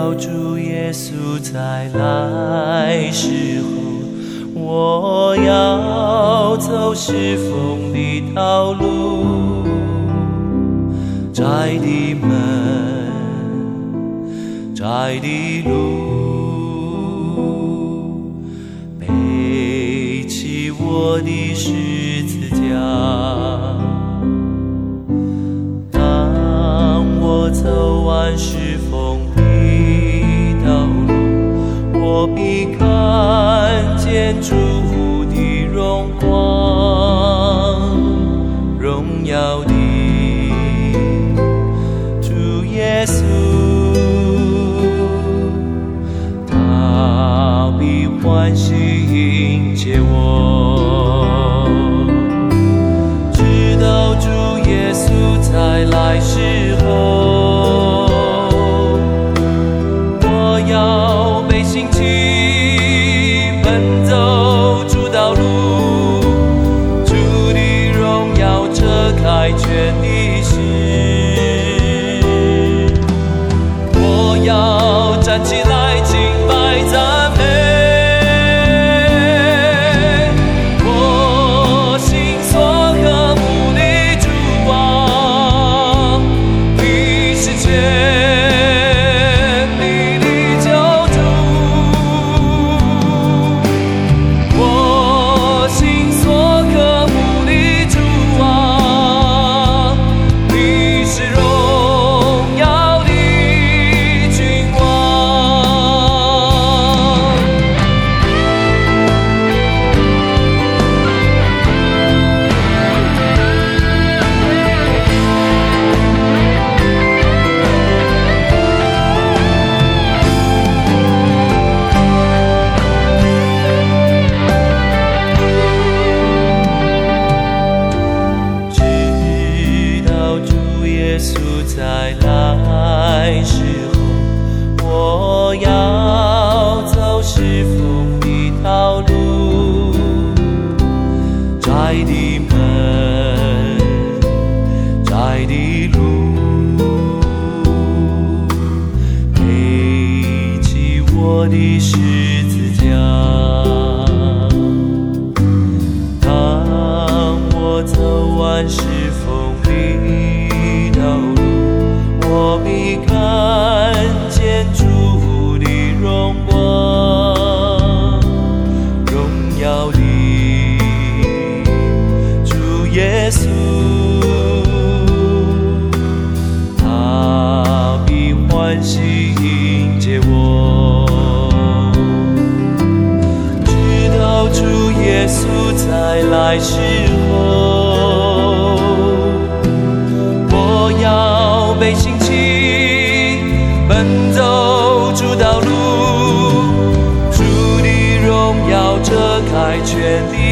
到主耶稣再来时候，我要走是风的道路，窄的门，窄的路，背起我的十字架。当我走完是风的道路，我必看见主的荣光，荣耀的主耶稣，他必欢喜迎接我，直到主耶稣再来时候，我要被兴起奔走主道路，主的荣耀遮盖全地势，我要站起来敬拜赞美，我心所渴慕的主啊，你是全地的救主，我心所渴慕的主啊，你是荣耀的君王。直到主耶稣再来时候，我要走是风的道路，窄的门，窄的路，背起我的十字架。当我走完是风的道路，我必看见主的荣光，荣耀的主耶稣，他必欢喜迎接我，直到主耶稣再来时候，我要被兴起奔走主道路，主的荣耀遮盖全地